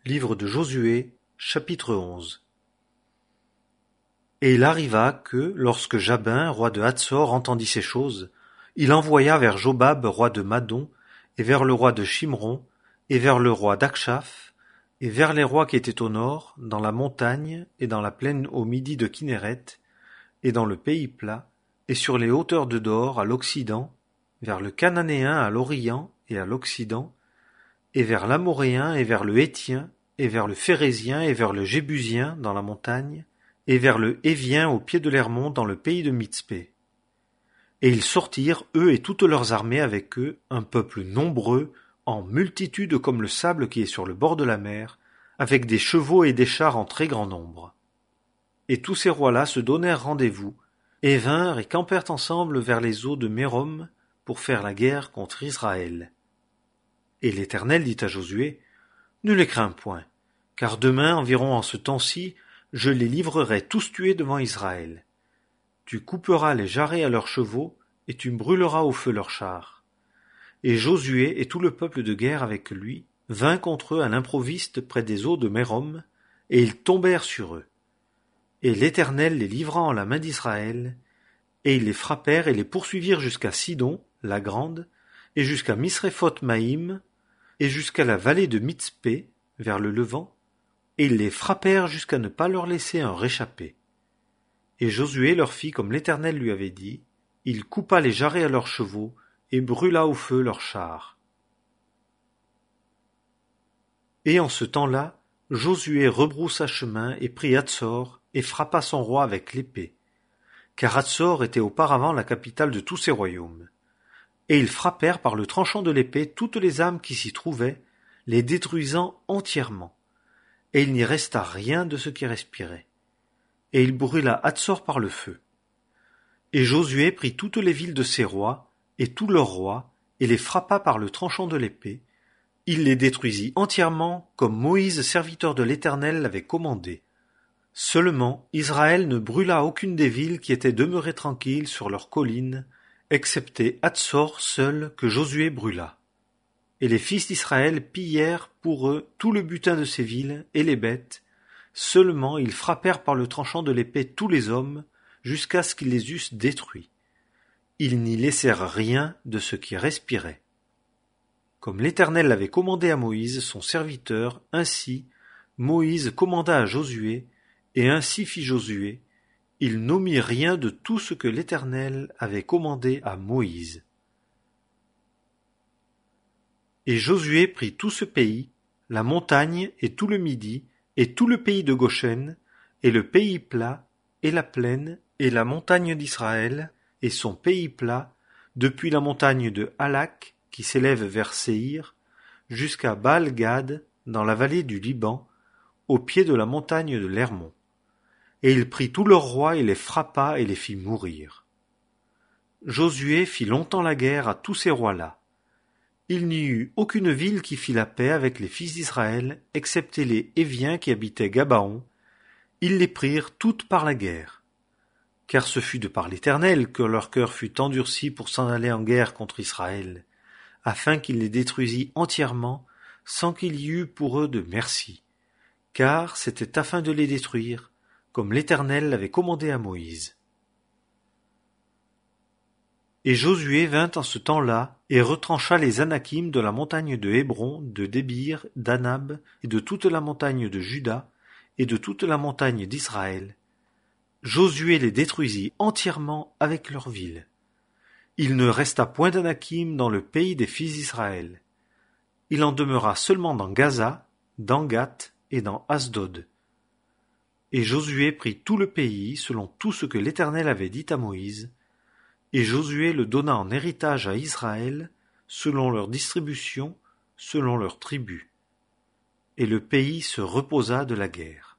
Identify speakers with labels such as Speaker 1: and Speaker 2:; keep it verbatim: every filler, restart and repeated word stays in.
Speaker 1: Livre de Josué, chapitre onze. Et il arriva que, lorsque Jabin, roi de Hatsor, entendit ces choses, il envoya vers Jobab, roi de Madon, et vers le roi de Shimron, et vers le roi d'Akshaph, et vers les rois qui étaient au nord, dans la montagne, et dans la plaine au midi de Kinneret, et dans le pays plat, et sur les hauteurs de Dor à l'occident, vers le Cananéen à l'orient et à l'occident, et vers l'Amoréen et vers le Héthien, et vers le Phérézien et vers le Jébusien dans la montagne, et vers le Hévien au pied de l'Hermon dans le pays de Mitzpé. Et ils sortirent, eux et toutes leurs armées avec eux, un peuple nombreux, en multitude comme le sable qui est sur le bord de la mer, avec des chevaux et des chars en très grand nombre. Et tous ces rois-là se donnèrent rendez-vous, et vinrent et campèrent ensemble vers les eaux de Mérom pour faire la guerre contre Israël. Et l'Éternel dit à Josué, « Ne les crains point, car demain environ en ce temps-ci, je les livrerai tous tués devant Israël. Tu couperas les jarrets à leurs chevaux, et tu brûleras au feu leurs chars. » Et Josué et tout le peuple de guerre avec lui vint contre eux à l'improviste près des eaux de Mérom, et ils tombèrent sur eux. Et l'Éternel les livra en la main d'Israël, et ils les frappèrent et les poursuivirent jusqu'à Sidon, la grande, et jusqu'à Misréphoth-Maïm, et jusqu'à la vallée de Mitzpé, vers le levant, et ils les frappèrent jusqu'à ne pas leur laisser un réchappé. Et Josué leur fit comme l'Éternel lui avait dit, il coupa les jarrets à leurs chevaux, et brûla au feu leurs chars. Et en ce temps-là, Josué rebroussa chemin et prit Hatsor, et frappa son roi avec l'épée, car Hatsor était auparavant la capitale de tous ces royaumes. Et ils frappèrent par le tranchant de l'épée toutes les âmes qui s'y trouvaient, les détruisant entièrement. Et il n'y resta rien de ce qui respirait. Et il brûla Hatsor par le feu. Et Josué prit toutes les villes de ses rois, et tous leurs rois, et les frappa par le tranchant de l'épée. Il les détruisit entièrement, comme Moïse, serviteur de l'Éternel, l'avait commandé. Seulement, Israël ne brûla aucune des villes qui étaient demeurées tranquilles sur leurs collines, excepté Hatsor seul que Josué brûla. Et les fils d'Israël pillèrent pour eux tout le butin de ces villes et les bêtes, seulement ils frappèrent par le tranchant de l'épée tous les hommes, jusqu'à ce qu'ils les eussent détruits. Ils n'y laissèrent rien de ce qui respirait. Comme l'Éternel l'avait commandé à Moïse, son serviteur, ainsi Moïse commanda à Josué, et ainsi fit Josué, il n'omit rien de tout ce que l'Éternel avait commandé à Moïse. Et Josué prit tout ce pays, la montagne et tout le Midi, et tout le pays de Goshen, et le pays plat, et la plaine, et la montagne d'Israël, et son pays plat, depuis la montagne de Halak, qui s'élève vers Séhir, jusqu'à Baal-Gad, dans la vallée du Liban, au pied de la montagne de l'Hermon. Et il prit tous leurs rois et les frappa et les fit mourir. Josué fit longtemps la guerre à tous ces rois-là. Il n'y eut aucune ville qui fit la paix avec les fils d'Israël, excepté les Héviens qui habitaient Gabaon. Ils les prirent toutes par la guerre. Car ce fut de par l'Éternel que leur cœur fut endurci pour s'en aller en guerre contre Israël, afin qu'il les détruisît entièrement, sans qu'il y eût pour eux de merci. Car c'était afin de les détruire, comme l'Éternel l'avait commandé à Moïse. Et Josué vint en ce temps-là, et retrancha les Anakim de la montagne de Hébron, de Débir, d'Anab, et de toute la montagne de Juda, et de toute la montagne d'Israël. Josué les détruisit entièrement avec leurs villes. Il ne resta point d'Anakim dans le pays des fils d'Israël. Il en demeura seulement dans Gaza, dans Gath et dans Asdod. Et Josué prit tout le pays selon tout ce que l'Éternel avait dit à Moïse, et Josué le donna en héritage à Israël, selon leur distribution, selon leurs tribus. Et le pays se reposa de la guerre.